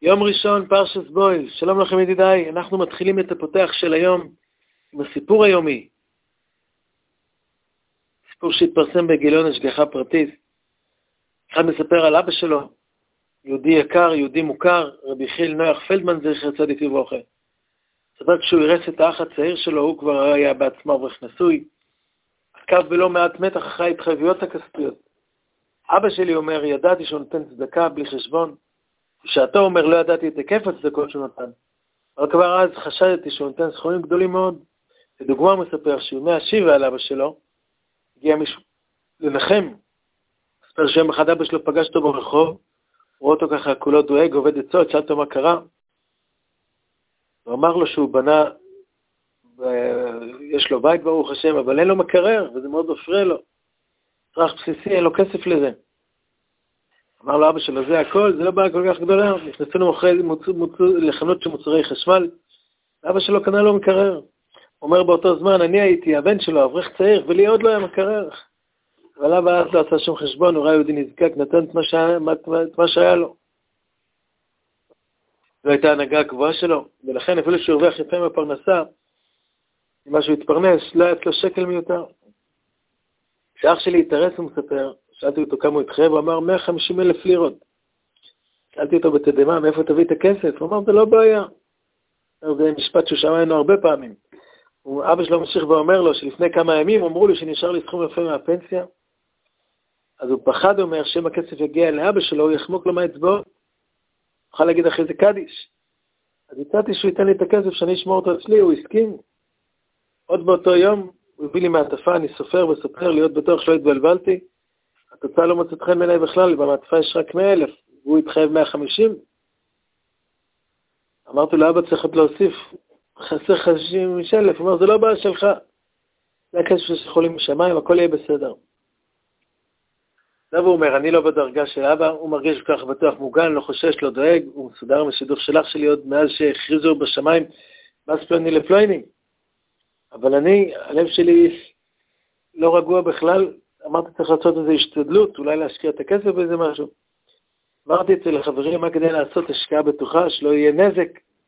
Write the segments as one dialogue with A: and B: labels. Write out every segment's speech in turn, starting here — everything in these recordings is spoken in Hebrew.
A: יום ראשון, פרשת בוי. שלום לכם ידידיי, אנחנו מתחילים את הפותח של היום עם הסיפור היומי. סיפור שהתפרסם בגיליון השגחה פרטית. אחד מספר על אבא שלו, יהודי יקר, יהודי מוכר, רבי חיל נוח פלדמן זכר צדיק לברכה. ספר כשהוא הרס את האח הצעיר שלו, הוא כבר היה בעצמו אברך נשוי. עקב בלא מעט מתח אחרי ההתחייבויות הכספיות. אבא שלי אומר, ידעתי שהוא נותן צדקה בלי חשבון. כשאתה אומר, לא ידעתי את היקף הצדקות שהוא נתן. אבל כבר אז חשדתי שהוא נותן סכומים גדולים מאוד. לדוגמה הוא מספר שיומי השיבה על אבא שלו, הגיע מישהו לנחם. מספר שיום אחד אבא שלו פגש אותו ברחוב, רואה אותו ככה כולו דואג, עובד עצות, שאל אותו מה קרה. הוא אמר לו שהוא בנה, יש לו בית ברוך השם, אבל אין לו מקרר, וזה מאוד מפריע לו. צרך בסיסי, אין לו כסף לזה. אמר לו אבא שלו, זה הכל, זה לא בעיה כל כך גדולה. נכנסו לחנות של מוצרי חשמל, אבא שלו קנה לו מקרר. הוא אומר באותו זמן, אני הייתי הבן שלו, אברך צעיר, ולי עוד לא היה מקרר. אבל אבא אז לא עשה שום חשבון, הוא ראה יהודי נזקק, נתן את מה שהיה לו. זו הייתה ההנהגה הקבועה שלו, ולכן אפילו שהוא הרוויח יפה מהפרנסה, ממה שהוא התפרנס, לא היה לו שקל מיותר. כשאח שלי התארס הוא מספר, שאלתי אותו כמה הוא התחייב, הוא אמר 150,000 לירות. שאלתי אותו בתדמה, מאיפה תביא את הכסף? הוא אמר, זה לא בעיה. זה משפט שהוא שמע לנו הרבה פעמים. אבא שלו ממשיך ואומר לו, שלפני כמה ימים אמרו לי שנשאר לי סכום יפה מהפנסיה, אז הוא פחד, אומר, שאם הכסף יגיע לאבא שלו, הוא יחמוק לו מהאצבעות. אוכל להגיד אחרי זה קדיש. אז הצעתי שהוא ייתן לי את הכסף שאני אשמור אותו אצלי, הוא הסכים. עוד באותו יום, הוא הביא לי מעטפה, אני סופר וסופר, להיות בטוח שלא התבלבלתי. התוצאה לא מוצאת חן בעיניי בכלל, במעטפה יש רק 100,000, והוא התחייב 150. אמרתי לו, אבא צריך להוסיף, חסר 50,000, הוא אומר, זה לא בעיה שלך. זה הכסף שיכולים בשמיים, הכל יהיה בסדר. הוא אומר, אני לא בדרגה של אבא, הוא מרגיש כך בטוח מוגן, לא חושש, לא דואג, הוא מסודר משידוך שלך שלי עוד מאז שהכריזו בשמיים, מאז פלוני לפלוני. אבל אני, הלב שלי לא רגוע בכלל, אמרתי צריך לעשות איזו השתדלות, אולי להשקיע את הכסף באיזה משהו. אמרתי אצל החברים, מה כדי לעשות השקעה בטוחה, שלא יהיה נזק,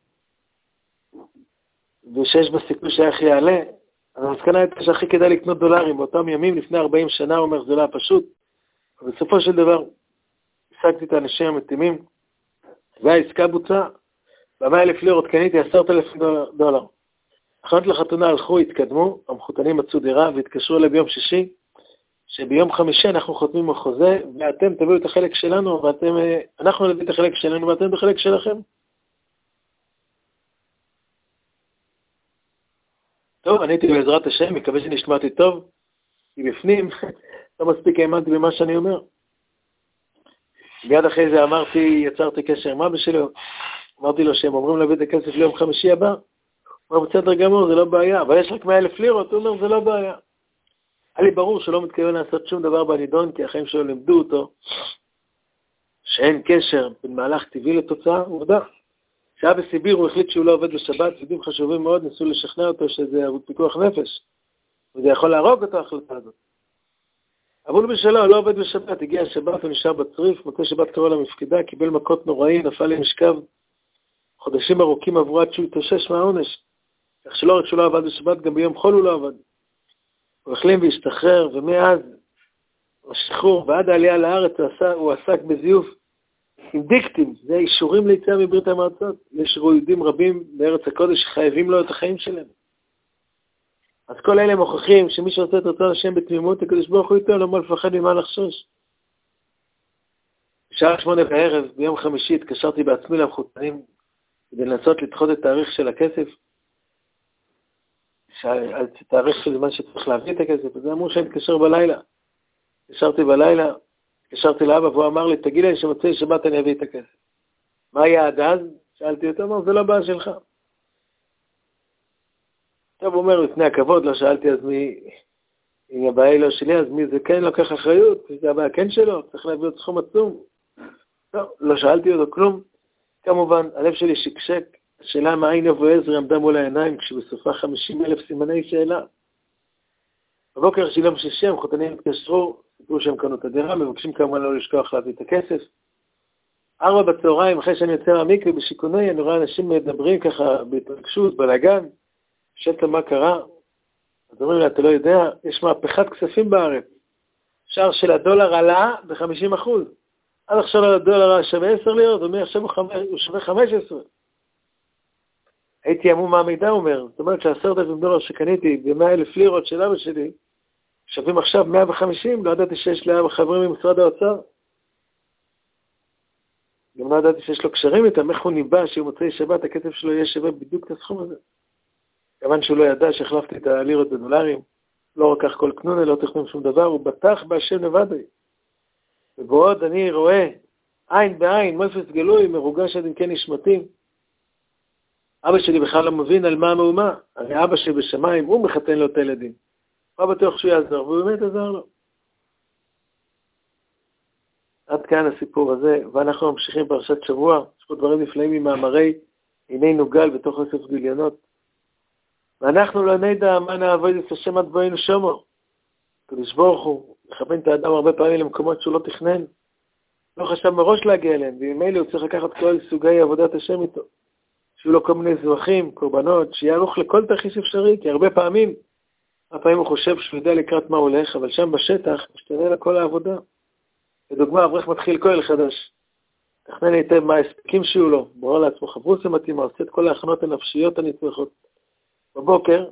A: ושיש בסיכוי שהאח יעלה. אז המסקנה הייתה שהכי כדאי לקנות דולרים, באותם ימים לפני 40 שנה, הוא אומר, זה לא פשוט. ובסופו של דבר, השגתי את האנשים המתאימים, והעסקה בוצעה, ב100,000 לירות קניתי 10,000 דולר. הכנות לחתונה הלכו, התקדמו, המחותנים מצאו דירה והתקשרו אליי ביום שישי, שביום חמישי אנחנו חותמים על חוזה, ואתם תביאו את החלק שלנו, אנחנו נביא את החלק שלנו, ואתם בחלק שלכם. טוב, אני הייתי בעזרת השם, מקווה שנשמעתי טוב, כי בפנים, לא מספיק האמנתי במה שאני אומר. מיד אחרי זה יצרתי קשר עם אבא שלו, אמרתי לו שהם אומרים להביא את הכסף ליום חמישי הבא, הוא אומר, בסדר גמור, זה לא בעיה, אבל יש רק 100,000 לירות, הוא אומר, זה לא בעיה. היה לי ברור שלא מתכוון לעשות שום דבר בנידון, כי החיים שלו לימדו אותו, שאין קשר בין מהלך טבעי לתוצאה, עובדה. כשהיה בסיביר הוא החליט שהוא לא עובד בשבת, יהודים חשובים מאוד, ניסו לשכנע אותו שזה פיקוח נפש, וזה יכול להרוג אותו ההחלטה הזאת. אבל בשלו, לא עובד בשבת, הגיע השבת, הוא נשאר בצריף, מתי שבת קרוא למפקדה, קיבל מכות נוראי, נפל למשכב, חודשים ארוכים עברו עד שהוא התאושש מהעונש, כך שלא רק שהוא לא עבד בשבת, גם ביום חול הוא לא עבד. הוא החלים והשתחרר, ומאז השחרור ועד העלייה לארץ הוא עסק בזיוף עם דיקטים, זה אישורים ליציאה מברית המועצות. יש יהודים רבים בארץ הקודש שחייבים לו את החיים שלהם. אז כל אלה מוכיחים שמי שעושה את רצון השם בתמימות, הקדוש ברוך הוא איתו, לא מה לפחד ממה לחשוש. בשעה 8 בערב, ביום חמישי, התקשרתי בעצמי למחותנים, כדי לנסות לדחות את תאריך של הכסף, תאריך של זמן שצריך להביא את הכסף, אז אמרו שאני אתקשר בלילה. התקשרתי בלילה, התקשרתי לאבא, והוא אמר לי, תגיד לי שמצאי שבת אני אביא את הכסף. מה היה עד אז? שאלתי אותו, אמר, זה לא בעיה שלך. טוב, הוא אומר, לפני הכבוד, לא שאלתי אז אם הבעיה לא שלי, אז מי זה כן לוקח אחריות? זה הבעיה כן שלו, צריך להביא עוד סכום עצום. טוב, לא שאלתי אותו כלום. כמובן, הלב שלי שקשק, השאלה מה עין אבו עזרא עמדה מול העיניים, כשבסופה 50,000 סימני שאלה. בבוקר של יום שישי, המחותנים התקשרו, סיפרו שהם קנו את הדירה, מבקשים כמובן לא לשכוח להביא את הכסף. 4 בצהריים, אחרי שאני יוצא מהמקווה בשיכוני, אני רואה אנשים מדברים ככה בהתרגשות, בלגן, שאלת מה קרה. אז אומרים לי, אתה לא יודע, יש מהפכת כספים בארץ. שער של הדולר עלה ב-50%. עד עכשיו הדולר שווה 10 לירות, הוא אומר, עכשיו הוא שווה 15. הייתי אמור מה המידע אומר, זאת אומרת ש$10,000 שקניתי ב100,000 לירות של אבא שלי, שווים עכשיו 150, לא ידעתי שיש לאבא חברים ממשרד האוצר. גם לא ידעתי שיש לו קשרים איתם, איך הוא ניבא שהוא מוצאי שבת, הכסף שלו יהיה שווה בדיוק את הסכום הזה. כיוון שהוא לא ידע שהחלפתי את הלירות בדולרים, לא לקח כל קנונה, לא תכנון שום דבר, הוא בטח בהשם לבדי. ובעוד אני רואה עין בעין, מופס גלוי, מרוגש עד אם כן נשמתי. אבא שלי בכלל לא מבין על מה המהומה. הרי אבא שלי בשמיים, הוא מחתן לו את הילדים. הוא בטוח שהוא יעזור, והוא באמת עזר לו. עד כאן הסיפור הזה, ואנחנו ממשיכים פרשת שבוע. יש פה דברים נפלאים ממאמרי עיני נוגל בתוך אוסף גיליונות. ואנחנו לא נדע מה נעבוד את השם עד בואנו שומו. קדוש ברוך הוא מכוון את האדם הרבה פעמים למקומות שהוא לא תכנן. לא חשב מראש להגיע אליהם, וממילא הוא צריך לקחת כל סוגי עבודת השם איתו. שיהיו לו כל מיני זבחים, קורבנות, שיהיה ערוך לכל תרחיש אפשרי, כי הרבה פעמים הוא חושב שהוא יודע לקראת מה הולך, אבל שם בשטח משתנה לה כל העבודה. לדוגמה, אברך מתחיל כהל חדש. תכנן היטב מה ההספקים שיהיו לו, ברור לעצמו חברות מתאימה, עושה את כל ההכנות הנפשיות הנצרכות. בבוקר,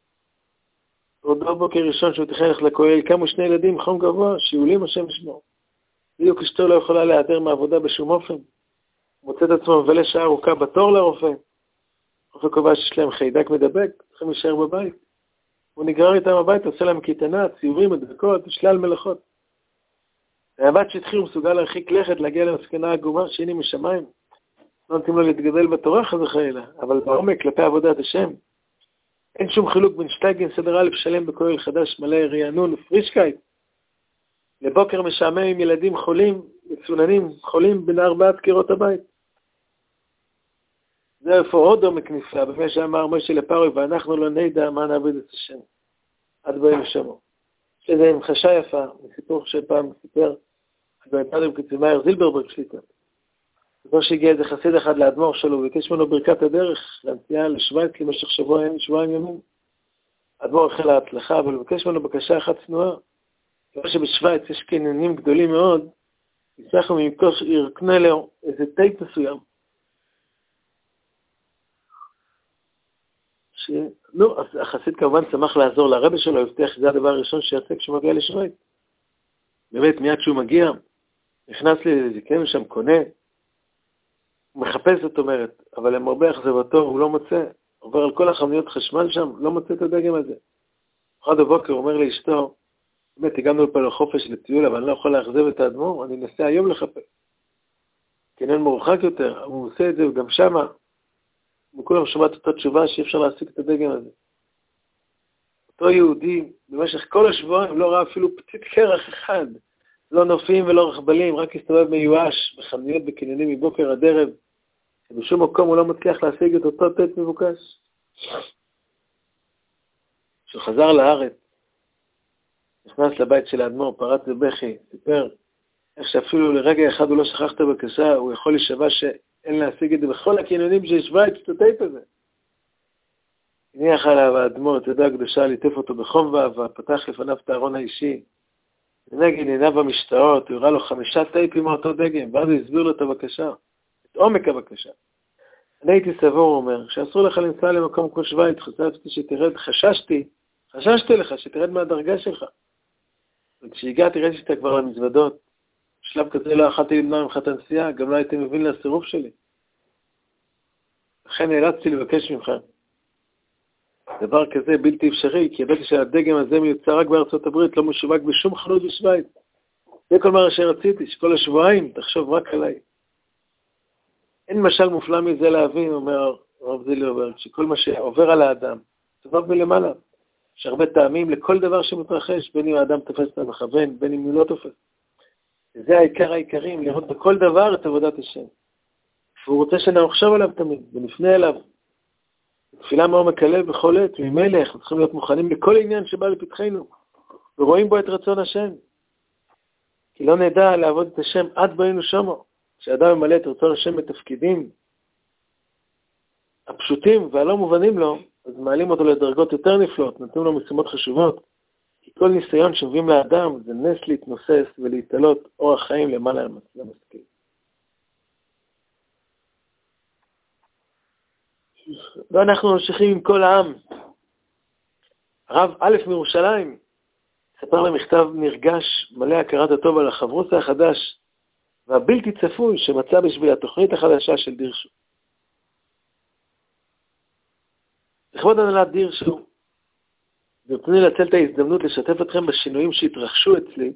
A: בבוקר ראשון שהוא תכנן ללכת לכהל, קמו 2 ילדים חום גבוה, שיעולים השם ישמור. בדיוק אשתו לא יכולה להיעדר מהעבודה בשום אופן. מוצא את עצמו מבלה שעה ארוכה בתור לרופא. רופא קובע שיש להם חיידק מדבק, צריכים להישאר בבית. הוא נגרר איתם הביתה, עושה להם קייטנה, ציורים, מדבקות, שלל מלאכות. הבת שהתחיל מסוגל להרחיק לכת, להגיע למסקנה עגומה, שהנה משמיים. לא נותנים לו להתגדל בתורה חס וחלילה, אבל בעומק כלפי עבודת השם. אין שום חילוק בין שטייגן סדר א' שלם בכהל חדש מלא רענון ופרישקייט. לבוקר משעמם עם ילדים חולים, מצוננים, חולים בין 4 קירות הבית. זה איפה עוד עומק נפלא, במה שאמר משה לפרעה, ואנחנו לא נדע מה נעבוד את השם. עד בואנו שומו. שזה המחשה יפה, מסיפור שפעם סיפר, בנתדם כצימאייר זילברברג שליטה. כמו שהגיע איזה חסיד אחד לאדמו"ר שלו, וביקש ממנו ברכת הדרך, לנסיעה לשוויץ למשך שבועיים ימים. האדמו"ר החל להצלחה, אבל ביקש ממנו בקשה אחת צנועה. כמו שבשוויץ יש קניונים גדולים מאוד, יצטרכו ירקנה לו איזה טייפ מסוים. נו, אז החסיד כמובן שמח לעזור לרבי שלו, הבטיח שזה הדבר הראשון שיעשה כשהוא מגיע לשוויץ. באמת, מיד שהוא מגיע, נכנס לי, כן, שם קונה, הוא מחפש, זאת אומרת, אבל הם הרבה אכזבתו, הוא לא מוצא, עובר על כל החנויות חשמל שם, לא מוצא את הדגם הזה. אחד הבוקר הוא אומר לאשתו, באמת, הגענו לפה לחופש לטיול, אבל אני לא יכול להחזב את האדמו"ר, אני אנסה היום לחפש. קניון מרוחק יותר, הוא עושה את זה, וגם שמה, וכולם שומעת אותה תשובה שאי אפשר להשיג את הדגם הזה. אותו יהודי, במשך כל השבועיים, לא ראה אפילו פתית קרח אחד, לא נופים ולא רכבלים, רק הסתובב מיואש בחנויות בקניונים מבוקר עד ערב, ובשום מקום הוא לא מצליח להשיג את אותו טט מבוקש. כשהוא חזר לארץ, נכנס לבית של האדמו"ר, פרץ בבכי, סיפר איך שאפילו לרגע אחד הוא לא שכח את הבקשה, הוא יכול להישבע שאין להשיג את זה בכל הקניונים של שוויץ, את הטייפ הזה. הניח עליו האדמו"ר את ידו הקדושה, ליטף אותו בחום ואהבה, פתח לפניו את הארון האישי, ונגד עיניו המשתאות, הוא הראה לו 5 טייפים מאותו דגם, ואז הוא הסביר לו את הבקשה, את עומק הבקשה. אני הייתי סבור, הוא אומר, שאסור לך לנסוע למקום כמו שוויץ, חשבתי שתרד, חששתי לך שתרד מהדרגה שלך. וכשהגעתי ראיתי שאתה כבר למזוודות, בשלב כזה לא יכולתי למנוע ממך את הנסיעה, גם לא הייתי מבין לסירוב שלי. לכן נאלצתי לבקש ממך. דבר כזה בלתי אפשרי, כי ידעתי שהדגם הזה מיוצר רק בארצות הברית, לא משווק בשום חנות בשוויץ. זה כל מה שרציתי, שכל השבועיים תחשוב רק עליי. אין משל מופלא מזה להבין, אומר הרב זילברברג, שכל מה שעובר על האדם, סובב מלמעלה. יש הרבה טעמים לכל דבר שמתרחש, בין אם האדם תופס את המכוון, בין אם הוא לא תופס. זה העיקר העיקרים, לראות בכל דבר את עבודת השם. והוא רוצה שנחשוב עליו תמיד, ונפנה אליו. תפילה מעומק הלב בכל עת, ממילא אנחנו צריכים להיות מוכנים לכל עניין שבא לפתחנו, ורואים בו את רצון השם. כי לא נדע לעבוד את השם עד בואנו שומו. כשאדם ממלא את רצון השם בתפקידים הפשוטים והלא מובנים לו, אז מעלים אותו לדרגות יותר נפלאות, נותנים לו משימות חשובות, כי כל ניסיון שמביאים לאדם זה נס להתנוסס ולהתעלות אורח חיים למעלה למשכיל. ואנחנו ממשיכים עם כל העם. הרב א' מירושלים ספר למכתב נרגש, מלא הכרת הטוב על החברותא החדש והבלתי צפוי שמצא בשביל התוכנית החדשה של דירשו. לכבוד הנהלת דירשו, ברצוני לנצל את ההזדמנות לשתף אתכם בשינויים שהתרחשו אצלי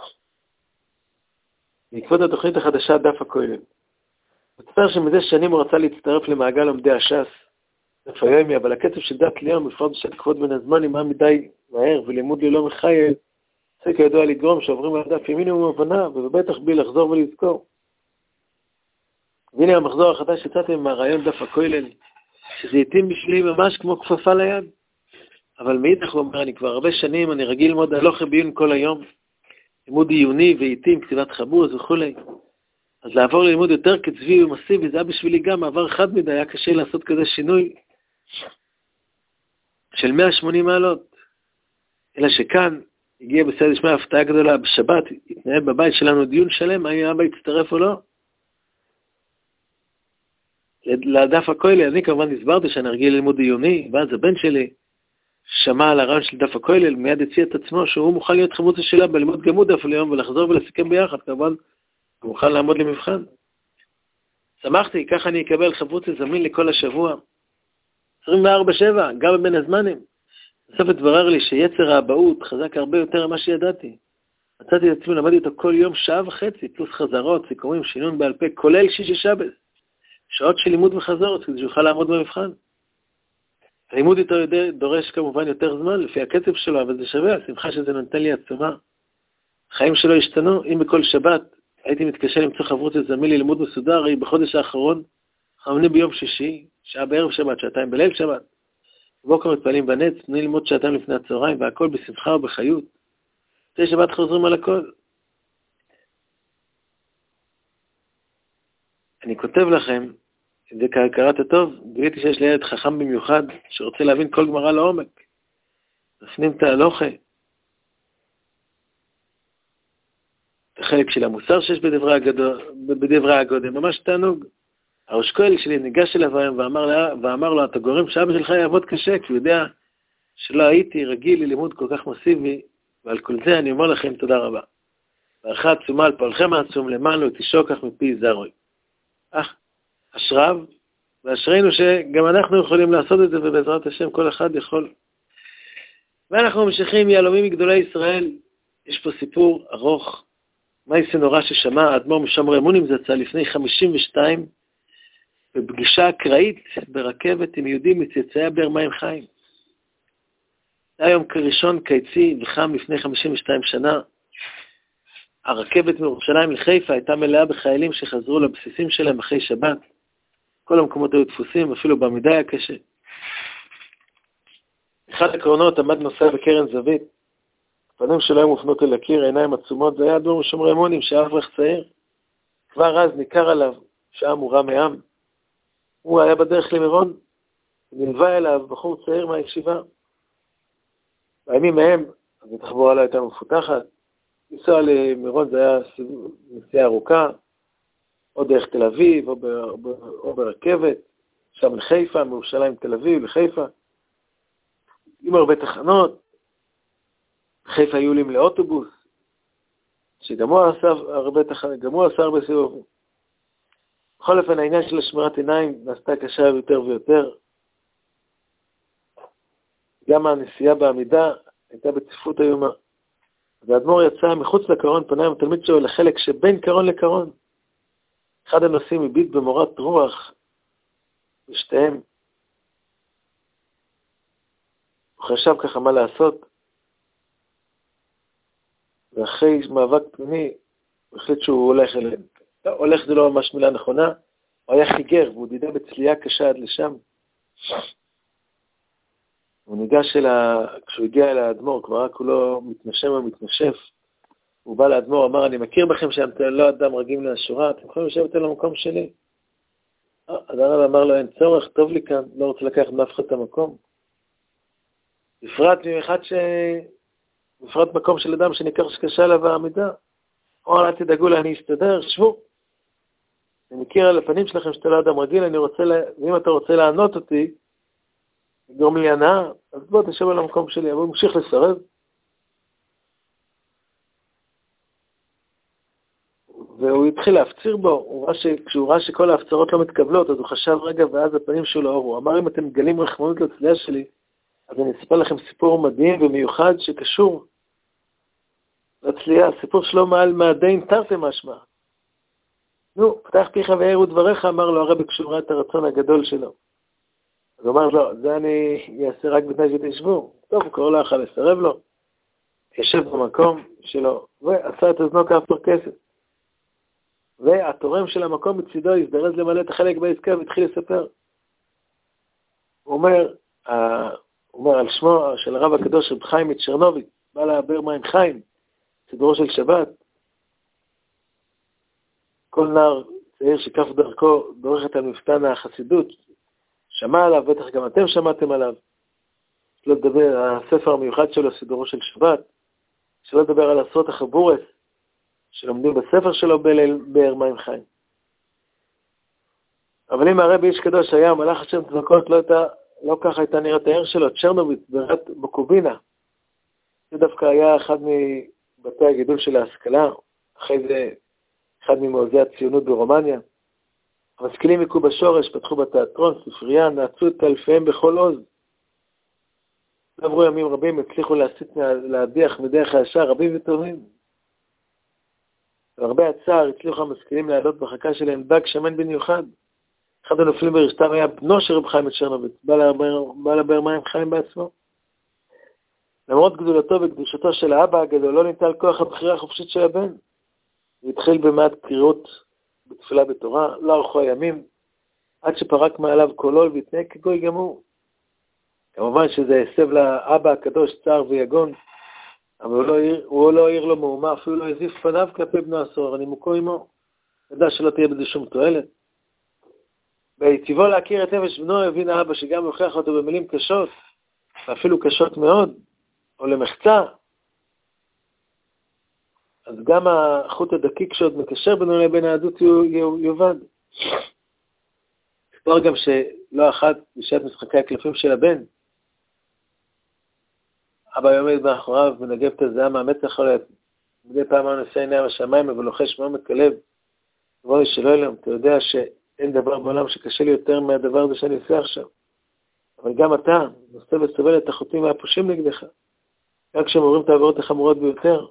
A: בעקבות התוכנית החדשה דף הכולל. מספר שמזה שנים הוא רצה להצטרף למעגל לומדי הש"ס, דף היומי, אבל הקצב של דת ליום בפרט בשל כבוד בין הזמן נמהר מדי מהר ולימוד ללא מחייל, זה כידוע לגרום שעוברים על דף ימינו הבנה ובטח בלי לחזור ולזכור. והנה המחזור החדש יצאתם מהרעיון דף הכולל, שזה יתאים בשבילי ממש כמו כפפה ליד. אבל מאידך הוא אומר, אני כבר הרבה שנים, אני רגיל ללמוד הלכה בעיון כל היום, לימוד עיוני ועיתים, כתיבת חבוז וכו'. אז לעבור ללימוד יותר קצבי ומסיבי, זה היה בשבילי גם מעבר חד מדי, היה קשה לעשות כזה שינוי של 180 מעלות. אלא שכאן הגיע בסייעתא דשמיא הפתעה גדולה, בשבת התנהל בבית שלנו דיון שלם, האם אבא יצטרף או לא. לדף הכולל, אני כמובן הסברתי שאני רגיל ללימוד עיוני, ואז הבן שלי שמע על הרעיון של דף הכולל, מיד הציע את עצמו שהוא מוכן להיות חמוצה שלה בלימוד גמוד דף ליום ולחזור ולסכם ביחד, כמובן הוא מוכן לעמוד למבחן. שמחתי, ככה אני אקבל חמוצה זמין לכל השבוע. 24/7, גם בין הזמנים. בסוף התברר לי שיצר האבהות חזק הרבה יותר ממה שידעתי. מצאתי את עצמי, למדתי אותו כל יום 1.5 שעות, פלוס חזרות, סיכומים, שינון בעל פה, כולל שישי שבת. שעות של לימוד וחזרות, כדי שיוכל לעמוד במבחן. הלימוד יותר דורש כמובן יותר זמן, לפי הקצב שלו, אבל זה שווה, השמחה שזה נותן לי עצומה. החיים שלו השתנו, אם בכל שבת הייתי מתקשר למצוא חברות לזמין לי לימוד מסודר, הרי בחודש האחרון, חמני ביום שישי, שעה בערב שבת, שעתיים בליל שבת. בבוקר מתפעלים בנץ, תנו ללמוד שעתיים לפני הצהריים, והכל בשמחה ובחיות. שתי שבת חוזרים על הכל. אני כותב לכם, את זה כהכרת הטוב, גיליתי שיש לי ילד חכם במיוחד, שרוצה להבין כל גמרא לעומק. נפנים את ההלוכה. את החלק של המוסר שיש בדברי הגודל, ממש תענוג. הראש כהן שלי ניגש אליו היום ואמר לו, אתה גורם שאבא שלך יעבוד קשה, כי הוא יודע שלא הייתי רגיל ללימוד כל כך מסיבי, ועל כל זה אני אומר לכם תודה רבה. ברכה עצומה על פועלכם העצום, למען לא תשוק כך מפי זרוי. אשריו, ואשרינו שגם אנחנו יכולים לעשות את זה, ובעזרת השם כל אחד יכול. ואנחנו ממשיכים יהלומים מגדולי ישראל. יש פה סיפור ארוך, מייסה נורא ששמע האדמו"ר משמר אמונים זצ"ל לפני 52, בפגישה אקראית ברכבת עם יהודים מצאצאי באר מים חיים. היה יום ראשון קיצי וחם לפני 52 שנה. הרכבת מירושלים לחיפה הייתה מלאה בחיילים שחזרו לבסיסים שלהם אחרי שבת. כל המקומות היו דפוסים, אפילו בעמידה היה קשה. אחד הקרונות עמד נוסע בקרן זווית. הפנים שלו היו מופנות אל הקיר, עיניים עצומות, זה היה אדמו"ר משמר אמונים שהיה אברך צעיר. כבר אז ניכר עליו שעה מורם מעם. הוא היה בדרך למירון, נלווה אליו בחור צעיר מהישיבה. בימים מהם, אז התחבורה לא הייתה מפותחת. לנסוע למירון זה היה נסיעה ארוכה, או דרך תל אביב, או ברכבת, שם לחיפה, מירושלים תל אביב, לחיפה. עם הרבה תחנות. בחיפה היו עולים לאוטובוס, שגם הוא עשה הרבה תחנות, גם הוא עשה הרבה סיבובים. בכל אופן, העניין של השמירת עיניים נעשתה קשה יותר ויותר. גם הנסיעה בעמידה הייתה בצפיפות איומה. והאדמו"ר יצא מחוץ לקרון, פנה עם התלמיד שלו לחלק שבין קרון לקרון. אחד הנושאים הביט במורת רוח בשתיהם. הוא חשב ככה מה לעשות. ואחרי מאבק פנימי, הוא החליט שהוא הולך אליהם. לא, הולך זה לא ממש מילה נכונה, הוא היה חיגר, והוא דידה בצלייה קשה עד לשם. הוא ניגש כשהוא הגיע אל האדמו"ר, כבר רק הוא לא מתנשם ומתנשף. הוא בא לאדמו"ר, אמר, אני מכיר בכם שאתם לא אדם רגיל מהשורה, אתם יכולים לשבת על המקום שלי. אז הרב אמר לו, אין צורך, טוב לי כאן, לא רוצה לקחת מאף אחד את המקום. בפרט מקום של אדם שניקח שקשה עליו העמידה. או אל תדאגו לי, אני אסתדר, שבו. אני מכיר על הפנים שלכם שאתה לא אדם רגיל, ואם אתה רוצה לענות אותי, לגרום לי הנאה, אז בוא תשב על המקום שלי, אבל הוא ממשיך לסרב. והוא התחיל להפציר בו, כשהוא ראה שכל ההפצרות לא מתקבלות, אז הוא חשב רגע, ואז הפנים שלו אורו. הוא אמר, אם אתם מגלים רחמנות לצלייה שלי, אז אני אספר לכם סיפור מדהים ומיוחד שקשור לצלייה, סיפור שלו מעל מהדין תרתי משמע. נו, פתח פיך והאירו דבריך, אמר לו הרבי כשהוא ראה את הרצון הגדול שלו. אז הוא אמר לו, זה אני אעשה רק בתנאי שתשבו. טוב, הוא קורא לא יכול לסרב לו, ישב במקום שלו, ועשה את אוזנו כאפר כסף. והתורם של המקום מצידו הזדרז למלא את החלק בעסקה והתחיל לספר. הוא אומר על שמו של הרב הקדוש רב חיים מצ'רנוביץ, בא להבר מים חיים, סידורו של שבת. כל נער צעיר שכף דרכו דורכת על מפתן החסידות, שמע עליו, בטח גם אתם שמעתם עליו. שלא לדבר, הספר המיוחד שלו, סידורו של שבת, שלא לדבר על עשרות החבורס, שלומדים בספר שלו באר מים חיים. אבל אם הרבי איש קדוש היה מלאך השם צדקות, לא ככה הייתה נראית העיר שלו, צ'רנוביץ, בקובינה. זה דווקא היה אחד מבתי הגידול של ההשכלה, אחרי זה אחד ממעוזי הציונות ברומניה. המשכילים הכו בשורש, פתחו בתיאטרון, ספרייה, נעצו את אלפיהם בכל עוז. עברו ימים רבים, הצליחו להדיח מדרך הישר, רבים וטובים. והרבה הצער הצליחו המשכילים להעלות בחכה שלהם דג שמן במיוחד. אחד הנופלים ברשתם היה בנו של רב חיים מצ'רנוביץ, בא לבר מים חיים בעצמו. למרות גדולתו וקדושתו של האבא הגדול, לא ניטל כוח הבחירה החופשית של הבן. הוא התחיל במעט קריאות בתפילה בתורה, לא ארכו הימים, עד שפרק מעליו קולול והתנהג כגוי גמור. כמובן שזה הסב לאבא הקדוש צער ויגון, אבל הוא לא העיר לו מאומה, אפילו לא הזיף פניו כלפי בנו הסוהר, נימוקו עמו. ידע שלא תהיה בזה שום תועלת. בהיטיבו להכיר את נפש בנו, הבין האבא שגם הוכיח אותו במילים קשות, ואפילו קשות מאוד, או למחצה. אז גם החוט הדקיק שעוד מקשר בינו לבין העדות יובד. כבר גם שלא אחת בשעת משחקי הקלפים של הבן, אבא עומד מאחוריו ונגב את הזיעה מהמצח עולת. מדי פעם הוא נושא עיניים השמיים ולוחש מעומק הלב. דבר לי שלא אלם, אתה יודע שאין דבר בעולם שקשה לי יותר מהדבר הזה שאני עושה עכשיו. אבל גם אתה נושא וסובל את החוטאים והפושים נגדך. רק כשהם אומרים את העבירות החמורות ביותר.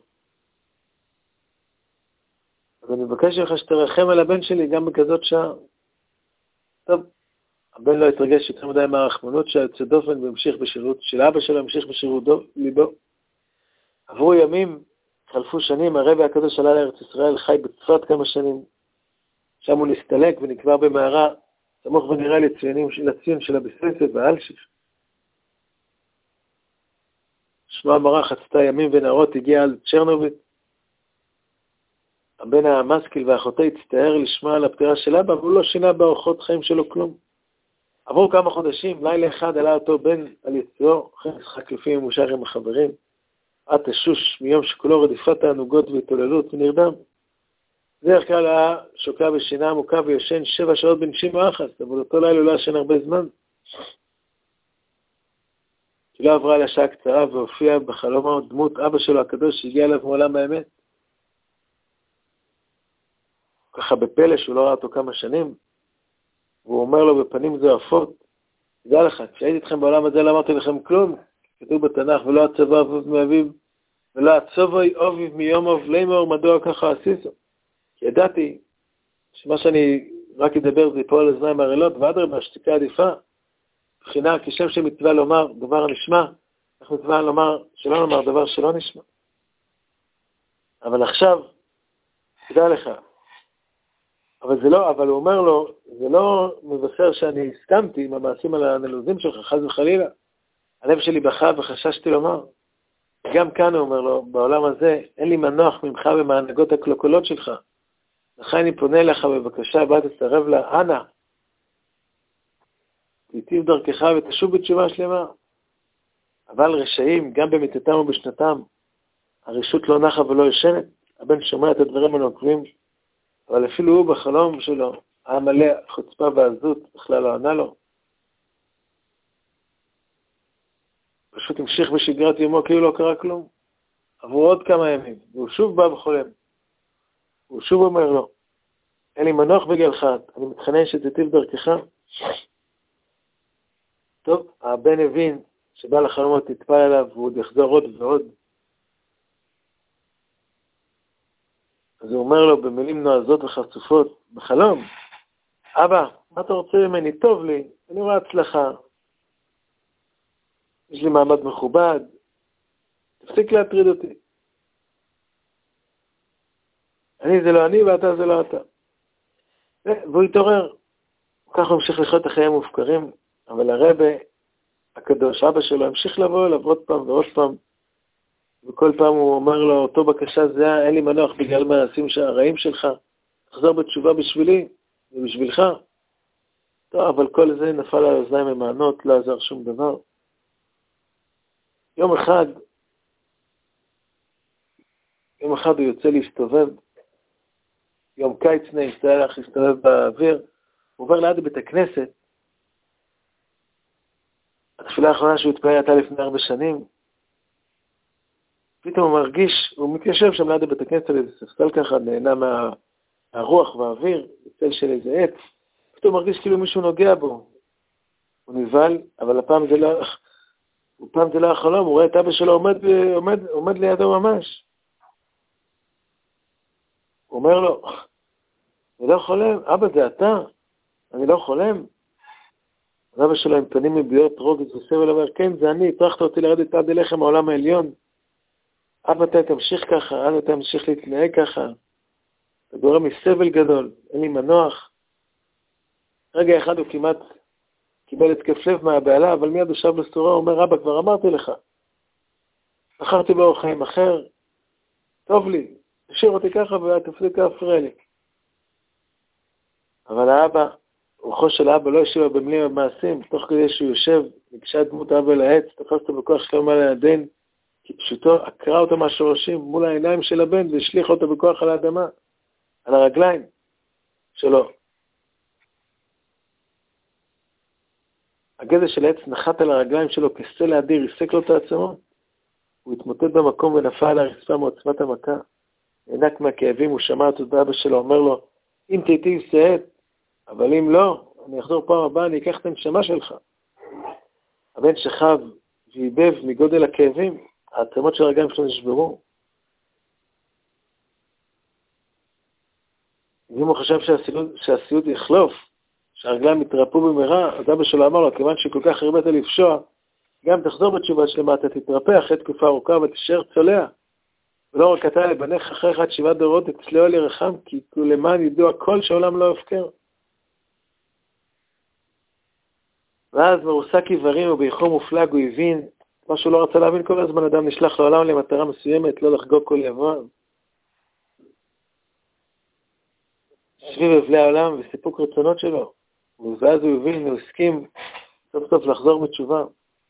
A: אז אני מבקש ממך שתרחם על הבן שלי גם בכזאת שעה. טוב, הבן לא התרגש יותר מדי מהרחמנות שהיוצא דופן והמשיך בשירות, של אבא שלו המשיך בשירות ליבו. עברו ימים, חלפו שנים, הרבי הקדוש עלה לארץ ישראל, חי בצפת כמה שנים. שם הוא נסתלק ונקבר במערה, סמוך ונראה לציון של הביססת והאלשיך. שמוע המרה חצתה ימים ונערות, הגיע על צ'רנוביץ. הבן המשכיל והאחותה הצטער לשמוע על הפטירה של אבא, והוא לא שינה באורחות חיים שלו כלום. עברו כמה חודשים, לילה אחד עלה אותו בן על יציאו, אחרי משחק קלפים ממושך עם החברים, עד תשוש מיום שכולו רדיפת הענוגות והתעוללות ונרדם. בדרך כלל היה שוקע בשינה עמוקה ויושן 7 שעות בנשימה אחת, אבל אותו לילה לא ישן הרבה זמן. כי לא עברה לשעה קצרה והופיע בחלומו דמות אבא שלו הקדוש שהגיע אליו מעולם האמת. ככה בפלא שהוא לא ראה אותו כמה שנים, והוא אומר לו בפנים זועפות, תדע לך, כשהייתי אתכם בעולם הזה לא אמרתי לכם כלום, כתוב בתנ"ך, ולא הצבא אביב מאביו, ולא הצבוי אביב מיום אב לימור, מדוע ככה עשיסו. כי ידעתי שמה שאני רק אדבר זה פה על אוזניים ערלות, ואדרבה, השתיקה עדיפה, בחינה כשם שמצווה לומר דבר נשמע, איך מצווה לומר שלא לומר דבר שלא נשמע. אבל עכשיו, תדע לך, אבל הוא אומר לו, זה לא מבשר שאני הסכמתי עם המעשים על הנלוזים שלך, חס וחלילה. הלב שלי בכה וחששתי לומר. גם כאן הוא אומר לו, בעולם הזה, אין לי מנוח ממך ומהנהגות הקלוקולות שלך. לכן אני פונה אליך בבקשה, בא תסרב לה, אנא, תיטיב דרכך ותשוב בתשובה שלמה. אבל רשעים, גם במיתתם ובשנתם, הרשות לא נחה ולא ישנת. הבן שומע את הדברים הנוקבים, אבל אפילו הוא בחלום שלו, היה מלא חוצפה ועזות, בכלל לא ענה לו. פשוט המשיך בשגרת יומו כאילו לא קרה כלום. עברו עוד כמה ימים, והוא שוב בא וחולם. הוא שוב אומר לו, אין לי מנוח בגללך, אני מתחנן שתיטיב דרכך. טוב, הבן הבין שבא לחלומות תתפל עליו, והוא עוד יחזור עוד ועוד. אז הוא אומר לו במילים נועזות וחצופות, בחלום, אבא, מה אתה רוצה ממני? טוב לי, אני רואה הצלחה. יש לי מעמד מכובד, תפסיק להטריד אותי. אני זה לא אני ואתה זה לא אתה. והוא התעורר. ככה הוא המשיך לחיות החיים מופקרים, אבל הרבי הקדוש, אבא שלו, המשיך לבוא אליו עוד פעם ועוד פעם, וכל פעם הוא אומר לו, אותו בקשה זה, אין לי מנוח בגלל מעשים הרעים שלך, תחזור בתשובה בשבילי ובשבילך. טוב, אבל כל זה נפל על האוזניים ממענות, לא עזר שום דבר. יום אחד הוא יוצא להסתובב, יום קיץ נהלך להסתובב באוויר, הוא עובר ליד בית הכנסת, התפילה האחרונה שהוא התפלל הייתה לפני 4 שנים, פתאום הוא מרגיש, הוא מתיישב שם ליד בית הכנסת על איזה ספסל ככה, נהנה מהרוח והאוויר, בצל של איזה עץ, פתאום הוא מרגיש כאילו מישהו נוגע בו, הוא נבהל, אבל הפעם זה לא החלום, הוא רואה את אבא שלו עומד לידו ממש. הוא אומר לו, אני לא חולם, אבא זה אתה, אני לא חולם. אבא שלו עם פנים מביעות רוגז וסבל אומר, כן זה אני, הטרחת אותי לרדת עד אליך מהעולם העליון. אבא אתה תמשיך ככה, אבא אתה תמשיך להתנהג ככה. זה גורם מסבל גדול, אין לי מנוח. רגע אחד הוא כמעט קיבל התקף לב מהבעלה, אבל מיד הוא שב לסתורה, הוא אומר, אבא כבר אמרתי לך, בחרתי באורח חיים אחר, טוב לי, תשאיר אותי ככה ותפסיק להפריע לי. אבל האבא, רוחו של האבא לא ישיבה במילים ובמעשים, תוך כדי שהוא יושב, נקשה דמות האבא לעץ, תפס אותו בכוח שלום על הידיים, כי פשוטו עקרה אותו מהשורשים מול העיניים של הבן, והשליך אותו בכוח על האדמה, על הרגליים שלו. הגזע של העץ נחת על הרגליים שלו כסלע אדיר, ריסק לו את העצמות. הוא התמוטט במקום ונפל על הרצפה מעוצמת המכה. נענק מהכאבים, הוא שמע את אבא שלו, אומר לו, אם תיטיב שאת, אבל אם לא, אני אחזור פעם הבאה, אני אקח את הנשמה שלך. הבן שכב ואיבב מגודל הכאבים, העצמות של הרגליים שלו נשברו. אם הוא חשב שהסיוט יחלוף, שהרגליים יתרפו במהרה, אז אבא שלו אמר לו, כיוון שכל כך הרבית לפשוע, גם תחזור בתשובה שלמה, אתה תתרפא אחרי תקופה ארוכה ותשאר צולע. ולא רק אתה לבנך אחריך עד 7 דורות, תצלעו לי רחם, כי למען ידעו הכל שהעולם לא יפקר. ואז מרוסק עיוורים ובייחום מופלג הוא הבין, מה שהוא לא רצה להבין כל הזמן, אדם נשלח לעולם למטרה מסוימת, לא לחגוג כל יבואן. סביב אבלי העולם וסיפוק רצונות שלו. ואז הוא הבין, הוא הסכים סוף סוף לחזור בתשובה.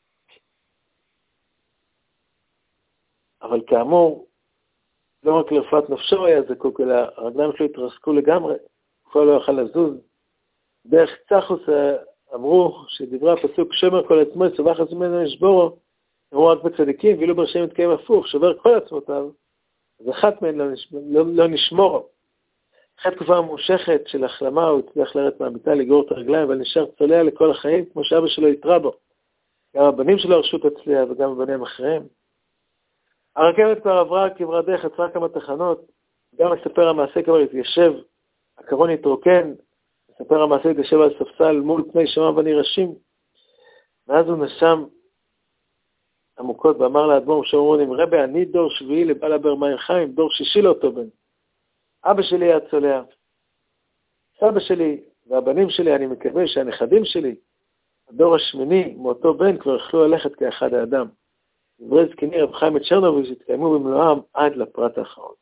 A: אבל כאמור, לא רק לרפואת נפשו היה זקוק, אלא הרגליים שלו התרסקו לגמרי, הוא כבר לא יוכל לזוז. דרך צחוס אמרו שדברי הפסוק שומר כל עצמו, צבח עצמנו לשבורו, אמרו רק בצדיקים, ואילו ברשעים מתקיים הפוך, שובר כל עצמותיו, אז אחת מהן לא נשמורו. אחרי תקופה ממושכת של החלמה, הוא הצליח לרדת מהמיטה לגרור את הרגליים, אבל נשאר צולע לכל החיים, כמו שאבא שלו יתרע בו. גם הבנים שלו הרשו את הצליעה, וגם הבנים אחריהם. הרכבת כבר עברה כברת דרך, עצרה כמה תחנות, גם מספר המעשה כבר התיישב, הקרון התרוקן, מספר המעשה התיישב על ספסל מול פני שמם ונרשים, ואז הוא נשם עמוקות ואמר לאדמו"ר שאומרים, רבי, אני דור שביעי לבעל הבר מים חיים, דור שישי לאותו בן. אבא שלי היה צולע, סבא שלי והבנים שלי, אני מקווה שהנכדים שלי, הדור השמיני מאותו בן כבר יכלו ללכת כאחד האדם. דברי זקני רב חיים מצ'רנוביץ' שהתקיימו במלואם עד לפרט האחרון.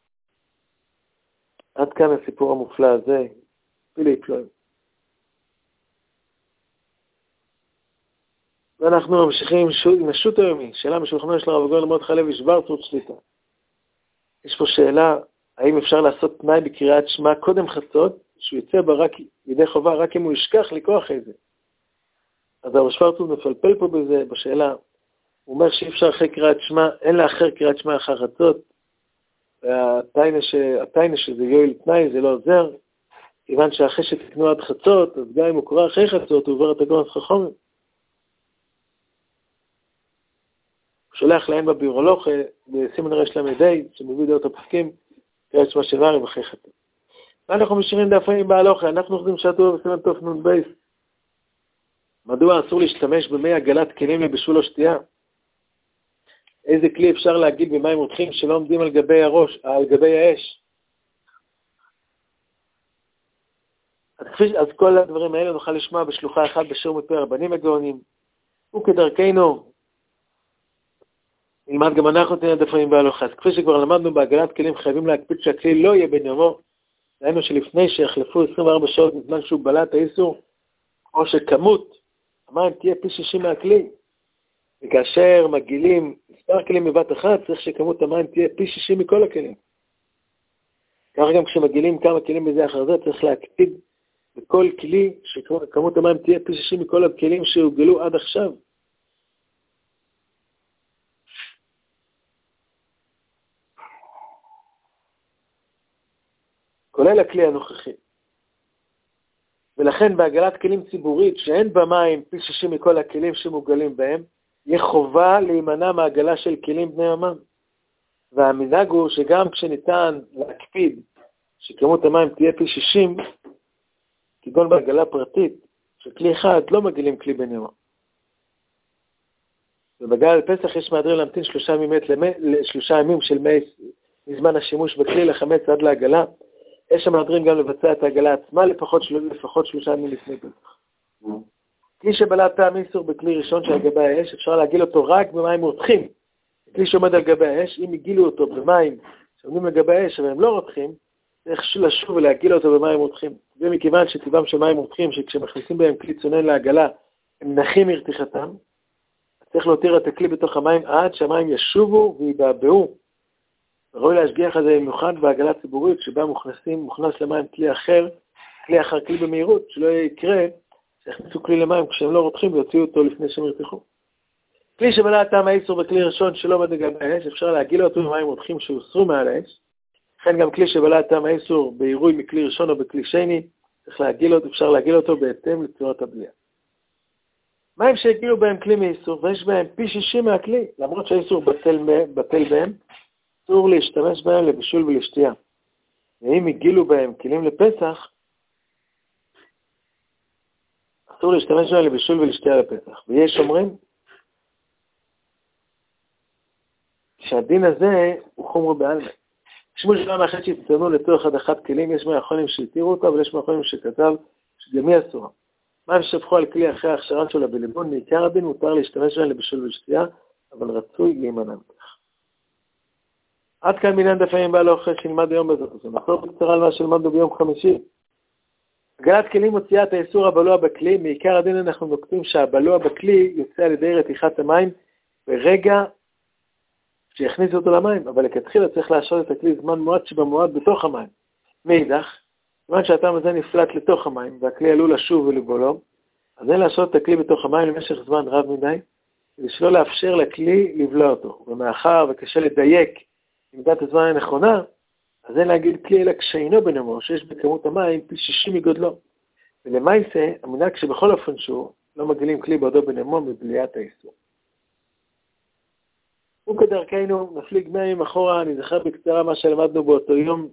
A: עד כאן הסיפור המופלא הזה, פילי פלואים. ואנחנו ממשיכים עם השו"ת היומי, שאלה משולחנו של הרב הגאון מרדכי לוי שוורצמן שליט"א. יש פה שאלה, האם אפשר לעשות תנאי בקריאת שמע קודם חצות, שהוא יצא בה רק ידי חובה, רק אם הוא ישכח לקרוא אחרי זה. אז הרב שוורצמן מפלפל פה בזה, בשאלה, הוא אומר שאי אפשר אחרי קריאת שמע, אין לאחר קריאת שמע אחר חצות, והתיינה שזה יועיל תנאי, זה לא עוזר, כיוון שאחרי שתקנו עד חצות, אז גם אם הוא קורא אחרי חצות, הוא עובר את הגאון חכמים. הוא שולח להם בביורולוג, בסימן רש למדי, שמביא דעות הפסקים, קריאת שמע של מרים אחרי חצות. ואנחנו משאירים דפים בהלוכה, אנחנו עובדים שעתו בסימן תוף נון בייס. מדוע אסור להשתמש במי עגלת כלים לבישול או שתייה? איזה כלי אפשר להגיד במים רותחים שלא עומדים על גבי הראש, על גבי האש? אז כל הדברים האלה נוכל לשמוע בשלוחה אחת בשיעור מפי הרבנים הגאונים. וכדרכנו, נלמד גם אנחנו תנאים דפים בהלוכה. אז כפי שכבר למדנו בעגלת כלים, חייבים להקפיד שהכלי לא יהיה בן יומו. דהיינו שלפני שיחלפו 24 שעות בזמן שהוא בלע את האיסור, או שכמות המים תהיה פי 60 מהכלי. וכאשר מגילים מספר כלים בבת אחת, צריך שכמות המים תהיה פי 60 מכל הכלים. כך גם כשמגילים כמה כלים בזה אחר זה, צריך להקפיד בכל כלי שכמות המים תהיה פי 60 מכל הכלים שהוגלו עד עכשיו. כולל הכלי הנוכחי. ולכן בהגלת כלים ציבורית שאין במים פי 60 מכל הכלים שמוגלים בהם, יהיה חובה להימנע מהגלה של כלים בני יומם. והמנהג הוא שגם כשניתן להקפיד שכמות המים תהיה פי 60, כגון בהגלה פרטית, שכלי אחד לא מגילים כלי בני יומם. ובהגלה לפסח יש מהדרין להמתין 3 ימים של מזמן השימוש בכלי לחמץ עד להגלה. יש המהדרין גם לבצע את ההגלה עצמה לפחות 3 ימים לפני פסח. כלי שבלע טעם איסור בכלי ראשון של גבי האש, אפשר להגיל אותו רק במים רותחים. כלי שעומד על גבי האש, אם הגילו אותו במים שעומדים על גבי האש, אבל הם לא רותחים, צריך לשוב ולהגיל אותו במים רותחים. ומכיוון שטבעם של מים רותחים, שכשמכניסים בהם כלי צונן להגלה, הם נחים מרתיחתם, צריך להותיר את הכלי בתוך המים עד שהמים ישובו ויבעבעו. ראוי להשגיח על זה במיוחד בהגלה ציבורית, שבה מוכנס למים כלי אחר כלי במהירות, שלא יקרה שהכניסו כלי למים כשהם לא רותחים ויוציאו אותו לפני שהם ירתיחו. כלי שבלע טעם האיסור בכלי ראשון שלא עומד לגבי האש, אפשר להגיל אותו במים רותחים שהוסרו מעל האש. לכן גם כלי שבלע טעם האיסור בעירוי מכלי ראשון או בכלי שני, אפשר להגיל אותו בהתאם לצורת הבליעה. מים שהגילו בהם כלי מאיסור, ויש בהם פי 60 מהכלי, למרות שהאיסור בטל בהם, אסור להשתמש בהם לבישול ולשתייה. ואם הגילו בהם כלים לפסח, אסור להשתמש בהם לבישול ולשתייה לפסח. ויש אומרים שהדין הזה הוא חומר בעלמא. שימוש גם אחת שהצטיינו לצורך הדחת כלים, יש מהאחרונים שהתירו אותו, אבל יש מהאחרונים שכתב שגם היא אסורה. מים ששפכו על כלי אחרי ההכשרה שלו בליבון, מעיקר הדין מותר להשתמש בהם לבישול ולשתייה, אבל רצוי להימנע מכך. עד כאן בעניין דפים בהלוכה שנלמד היום בזאת. זה נחזור בקצרה על מה שלמדנו ביום חמישי. הגלת כלים מוציאה את האיסור הבלוע בכלי, מעיקר הדין אנחנו נוקטים שהבלוע בכלי יוצא על ידי רתיחת המים ברגע שיכניסו אותו למים, אבל לכתחילה צריך להשאיר את הכלי זמן מועט שבמועט בתוך המים. מאידך, זמן שהטעם הזה נפלט לתוך המים והכלי עלול לשוב ולבולום, אז אין להשאיר את הכלי בתוך המים למשך זמן רב מדי, כדי שלא לאפשר לכלי לבלוע אותו. ומאחר וקשה לדייק במידת הזמן הנכונה, אז אין להגיד כלי אלא כשאינו בנמו, שיש בכמות המים פי 60 מגודלו. ולמעשה, המנהג שבכל אופן שהוא, לא מגלים כלי בעודו בנמו מבליעת האיסור. וכדרכנו, נפליג 100 ימים אחורה, אני זוכר בקצרה מה שלמדנו באותו יום.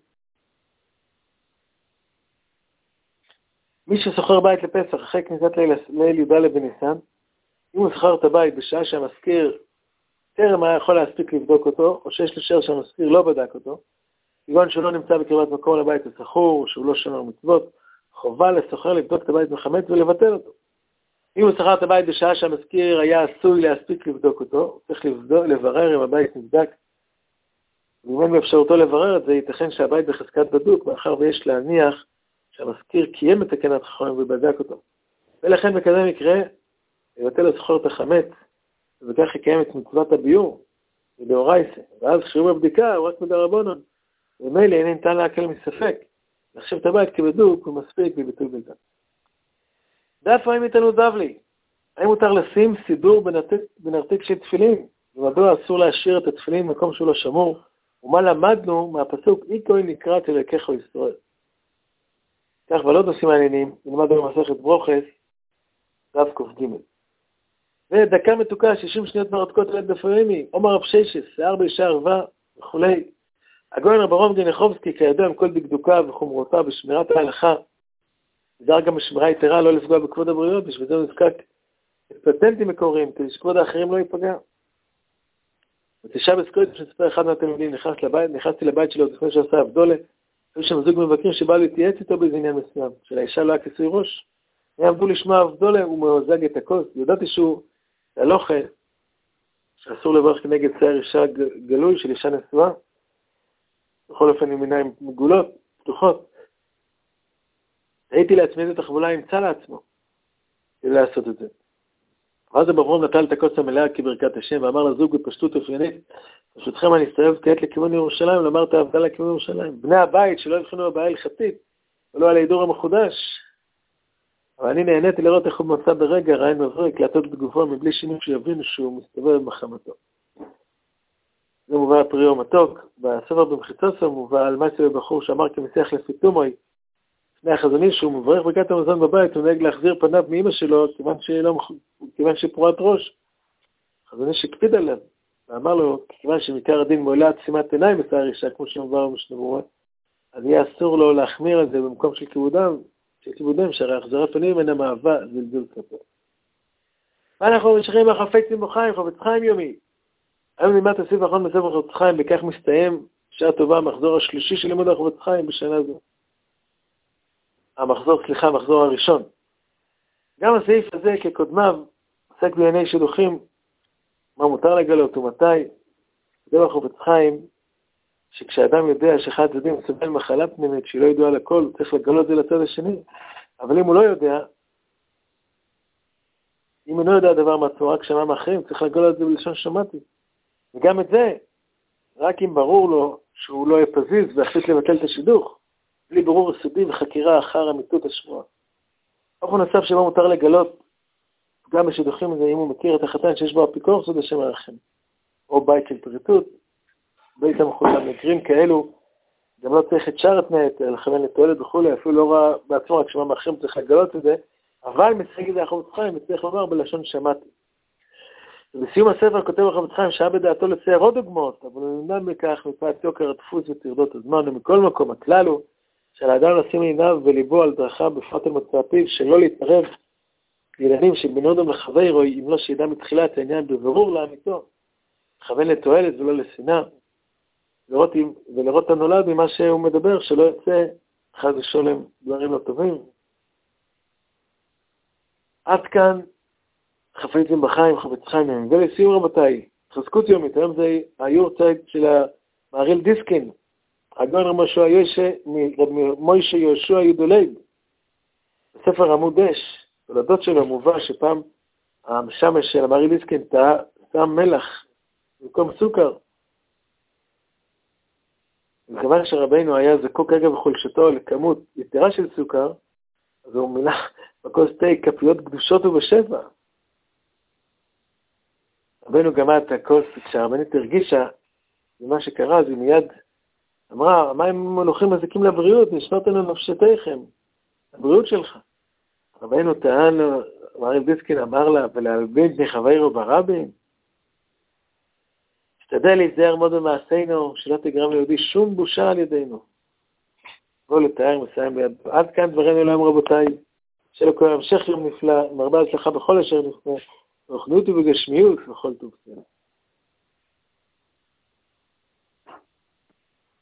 A: מי ששוכר בית לפסח אחרי כניסת ליל י"ד בניסן, אם הוא שוכר את הבית בשעה שהמזכיר טרם היה יכול להספיק לבדוק אותו, או שיש לשער שהמזכיר לא בדק אותו, כגון שהוא לא נמצא בקרבת מקום לבית השכור, שהוא לא שומר מצוות, חובה לשוכר לבדוק את הבית מחמץ ולבטל אותו. אם הוא שכר את הבית בשעה שהמזכיר היה עשוי להספיק לבדוק אותו, צריך לברר אם הבית נבדק. אם אין באפשרותו לברר את זה, ייתכן שהבית בחזקת בדוק, מאחר ויש להניח שהמזכיר קיים את תקנת חכמים ובדק אותו. ולכן בכזה מקרה, יבטל לזכור את החמץ, וכך יקיים את מצוות הביור, ודאורייתא. ואז כשהוא בבדיקה, הוא רק מדרבנן. ומילא אין ניתן להקל מספק. לחשב את הבית כבדוק ומספיק בביטוי בלבד. דף האם איתנו דבלי? האם מותר לשים סידור בנרתיק של תפילין? ומדוע אסור להשאיר את התפילין במקום שהוא לא שמור? ומה למדנו מהפסוק איקוי נקראת אלוקיך ישראל? כך ולא נושאים מעניינים, נלמד במסכת ברוכס, דף ק"ג. ודקה מתוקה, 60 שניות מרתקות על דפרימי, עומר רב ששס, שיער באישה ערווה וכו'. הגאון רב אברהם גניחובסקי, כידוע עם כל דקדוקה וחומרותה בשמירת ההלכה, נזהר גם בשמירה יתרה לא לפגוע בכבוד הבריות, בשביל זה הוא נזקק פטנטים מקוריים, כדי שכבוד האחרים לא ייפגע. ותשעה בסקוית, כשנספר אחד מהתלמידים, נכנסתי לבית שלו לפני שעשה אבדולה, היו שם זוג מבקרים שבא להתייעץ איתו באיזה עניין מסוים, שלאישה לא היה כיסוי ראש. הם עמדו לשמוע אבדולה, הוא מאוזג את הכוס, ידעתי שהוא הלוכה, שאסור לברך כנגד שיער אישה גלוי של אישה נשואה, בכל אופן עם עיניים מגולות, פתוחות. הייתי להצמיד את החבולה עם צה לעצמו, כדי לעשות את זה. ואז אברהם נטל את הכוס המלאה כברכת השם, ואמר לזוג בפשטות אופיינית, ברשותכם אני אסתובב כעת לכיוון ירושלים, ולאמר את האבדה לכיוון ירושלים. בני הבית שלא יבחנו הבעיה הלכתית, ולא על ההידור המחודש. אבל אני נהניתי לראות איך הוא מצא ברגע רעיון מבריק, להטות את גופו מבלי שינוי שיבינו שהוא מסתובב במחמתו. זה מובא הפריאו מתוק, בספר במחיצוסו מובא על מעשה בבחור שאמר כמסיח לפי תומוי, לפני החזון איש שהוא מברך ברכת המזון בבית, הוא נהג להחזיר פניו מאמא שלו, כיוון שפורת ראש. החזון איש הקפיד עליו, ואמר לו, כיוון שמכר הדין מועלת שימת עיניים בשיער אישה, כמו שמובא במשנה, אז יהיה אסור לו להחמיר על זה במקום של כיבודם, שהרי החזרת פנים אינה מהווה זלזול כלפי. ואנחנו ממשיכים מהחפצים בחיים, חפץ חיים יומי. היום לימד הסעיף האחרון בספר חפץ חיים, בכך מסתיים שעה טובה, המחזור השלישי של לימוד החפץ חיים בשנה זו. המחזור הראשון. גם הסעיף הזה כקודמיו עוסק בענייני שידוכים, מה מותר לגלות ומתי. זה בחפץ חיים, שכשאדם יודע שאחד הצדדים סובל מחלה פנימית שהיא לא ידועה לכל, הוא צריך לגלות זה לצד השני. אבל אם הוא לא יודע, אם הוא לא יודע דבר מהצורה כשמה מאחרים, צריך לגלות זה בלשון שמעתי. וגם את זה, רק אם ברור לו שהוא לא יפזיז והחליט לבטל את השידוך, בלי ברור יסודי וחקירה אחר אמיתות השמועה. אופן נוסף שבו מותר לגלות, גם בשידוכים הזה, אם הוא מכיר את החתן שיש בו אפיקורס, זה בשם הרחם. או בית של פריטות, בית המחותם, מקרים כאלו, גם לא צריך את שאר התנאי, לכוון לתועלת וכו', אפילו לא ראה בעצמו, רק שמה מאחרים צריך לגלות את זה, אבל מציג את זה החפץ חיים, מצליח לומר בלשון שמעתי. ובסיום הספר כותב החפץ חיים שהיה בדעתו לצייר עוד דוגמאות, אבל הוא נמנע מכך מפאת יוקר הדפוס וטרדות הזמן, ומכל מקום הכלל הוא שעל האדם לשים עיניו וליבו על דרכה בפרט על מוצא פיו, שלא להתערב לעניינים של בן אדם לחברו, אם לא שידע מתחילת העניין בבירור לאמיתו, לכוון לתועלת ולא לשנאה, ולראות את הנולד ממה שהוא מדבר, שלא יצא חס ושלום דברים לא טובים. עד כאן חפצים בחיים, חפץ חיים. ולסיום רבותיי, חזקות יומית, היום זה היורצייט של המהרי"ל דיסקין, הגאון רב מוישה יהושע יודולייב, בספר עמוד אש, תולדות שלו מובא שפעם המשמש של המהרי"ל דיסקין שם מלח במקום סוכר. וכיוון שרבנו היה זקוק רגע בחולשתו לכמות יתרה של סוכר, אז הוא מילח בכוס תה כפיות קדושות ובשבע. רבנו גמר את הכוס, כשהרבנית הרגישה ממה שקרה, אז היא מיד אמרה, המים מלוכים מזיקים לבריאות, נשמרת לנו נפשתיכם, הבריאות שלך. רבנו טען, המהרי"ל דיסקין אמר לה, ולהלבין בני חברו ברבים, תשתדל להיזהר מאוד במעשינו, שלא תגרם ליהודי שום בושה על ידינו. בואו לתאר, מסיים ביד. עד כאן דברינו היום רבותיי, שלכל המשך יום נפלא, עם הרבה הצלחה בכל אשר נפלא, ברוחניות ובגשמיות וכל טוב.